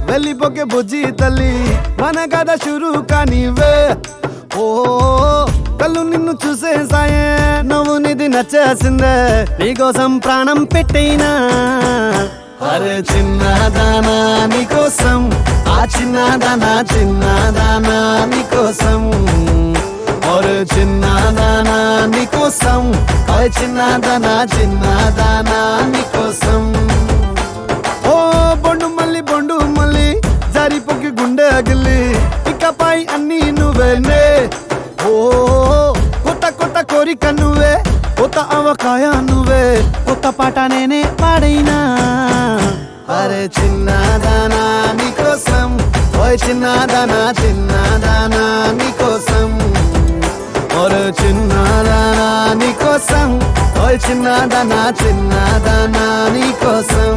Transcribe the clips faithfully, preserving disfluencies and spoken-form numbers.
వెళ్ళిపోకే బుజ్జి తల్లి మన కథ షురు కానివే ఓ కళ్ళు నిన్ను చూసేసాయే నువ్వు నిధి నచ్చేసిందే నీకోసం ప్రాణం పెట్టైనా అరే చిన్నదానా నీకోసం ఆ చిన్నదానా చిన్నదానా నీకోసం ఒరే చిన్నదానా నీకోసం ఆ చిన్నదానా చిన్నదానా నీకోసం ఓ బొండు మళ్ళీ బొండు మళ్ళీ జారిపోకి గుండె అగిలి ఇకపై అన్ని నువ్వేనే ఓ కొత్త కొత్త కోరిక నువ్వే కొత్త అవకాయ నువ్వే కొత్త పాట నేనే పాడైనా అరే చిన్నదానా నీకోసం ఓయ్ చిన్నదానా చిన్నదానా నీకోసం ఒరే చిన్నదానా నీకోసం ఓయ్ చిన్నదానా చిన్నదానా నీకోసం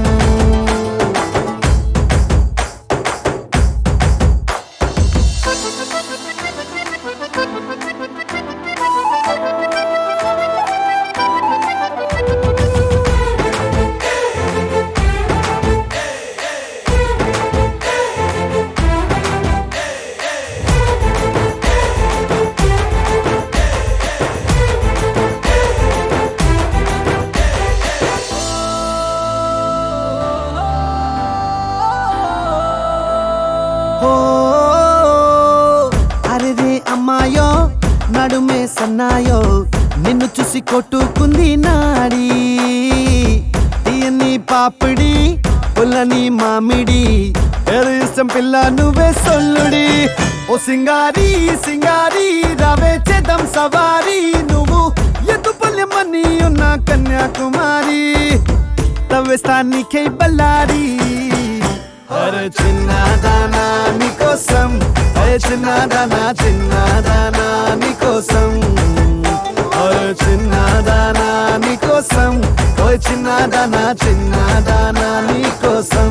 అరే అమ్మాయో నడుమే సన్నాయో నిన్ను చూసి కొట్టుకుంది నాడి తీయని పాపిడి పుల్లని మామిడి ఏది ఇష్టం పిల్ల నువ్వే సొల్లుడి ఓ సింగారి సింగారి రావే చేద్దాం సవారి నువ్వు ఎద్దు పల్లెమని ఉన్న కన్యాకుమారి తవ్వేస్తానికై బల్లారి అరే చిన్నదానా నీకోసం అరే చిన్నదానా చిన్నదానా నీకోసం అరే చిన్నదానా నీకోసం ఓయ్ చిన్నదానా చిన్నదానా నీకోసం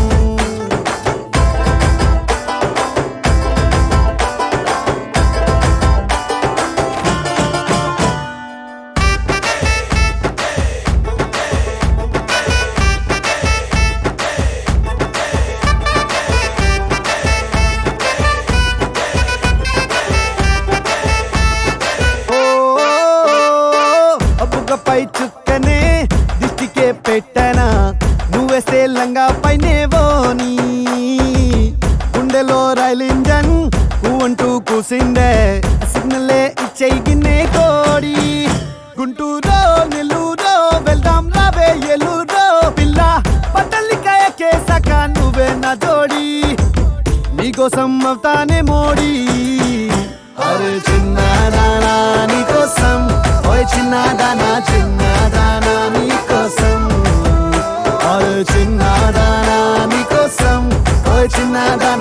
పై చుక్కనే దిష్టికే పెట్టనా నువ్వేస్తే లంగా పైనేవోని గుండెలో రైల్ ఇంజన్ అంటూ కూసిందే సిగ్నలే ఇచ్చేయి గిన్నే కోడి గుంటూరో నెల్లూరో వెళ్దాం రావే ఎల్లూరో పిల్ల పట్టలికాయ కేసాక నువ్వే నా జోడి నీకోసం అవుతానే మోడి అరే చిన్నదానా నీకోసం ఓయ్ చిన్నదానా చిన్నదానా నీకోసం ఓయ్ చిన్నదానా నీకోసం ఓయ్ చిన్నదానా